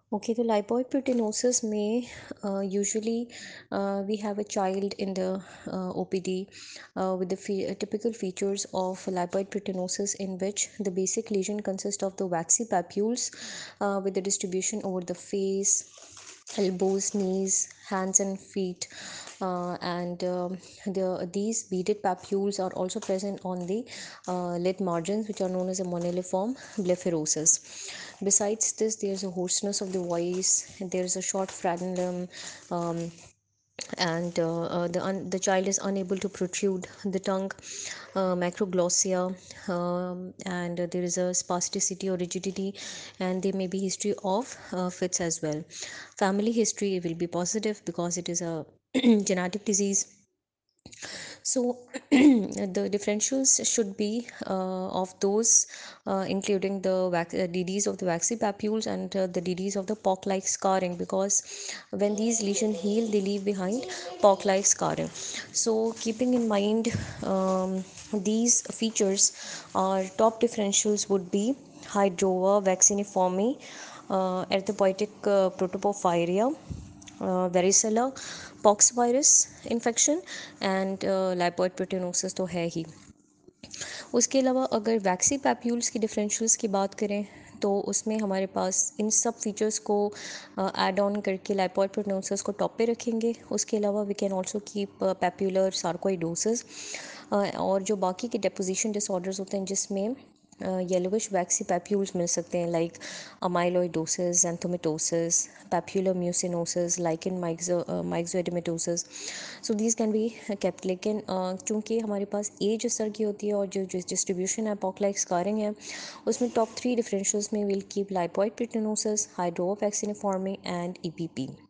Okay, the lipoid proteinosis may usually we have a child in the OPD with the typical features of lipoid proteinosis, in which the basic lesion consists of the waxy papules with the distribution over the face, elbows, knees, hands, and feet. These beaded papules are also present on the lid margins, which are known as a moniliform blepharosis. Besides this, there's a hoarseness of the voice, and there's a short frenulum, um, and the child is unable to protrude the tongue, macroglossia, and there is a spasticity or rigidity, and there may be history of fits as well. Family history will be positive because it is a genetic disease. So the differentials should be of those including the DDs of the waxy papules and the DDs of the pock-like scarring, because when these lesions heal, they leave behind pock-like scarring. So keeping in mind these features, our top differentials would be Hydrova vacciniforme, erythropoietic protoporphyria, varicella, pox virus infection, and lipoid proteinosis तो है ही। उसके अलावा अगर वैक्सी papules की differentials की बात करें, तो उसमें हमारे पास इन सब फीचर्स को ऐड ऑन करके लाइपोइड प्रोटीनोसिस को टॉप पे रखेंगे। उसके अलावा we can also keep papular sarcoidosis, और जो बाकी के डेपोजिशन डिसऑर्डर्स होते हैं जिसमें येलोविश वैक्सी पैप्यूल्स मिल सकते हैं, like amyloidosis, xanthomatosis, papular mucinosis, lichen myxoedematoses. So these can be kept, लेकिन चूँकि हमारे पास एज इस तरह की होती है और जो डिस्ट्रीब्यूशन है पॉक-लाइक स्कारिंग है, उसमें टॉप 3 डिफरेंशियल्स में will keep lipoid proteinosis, hydroa vacciniforme and EPP।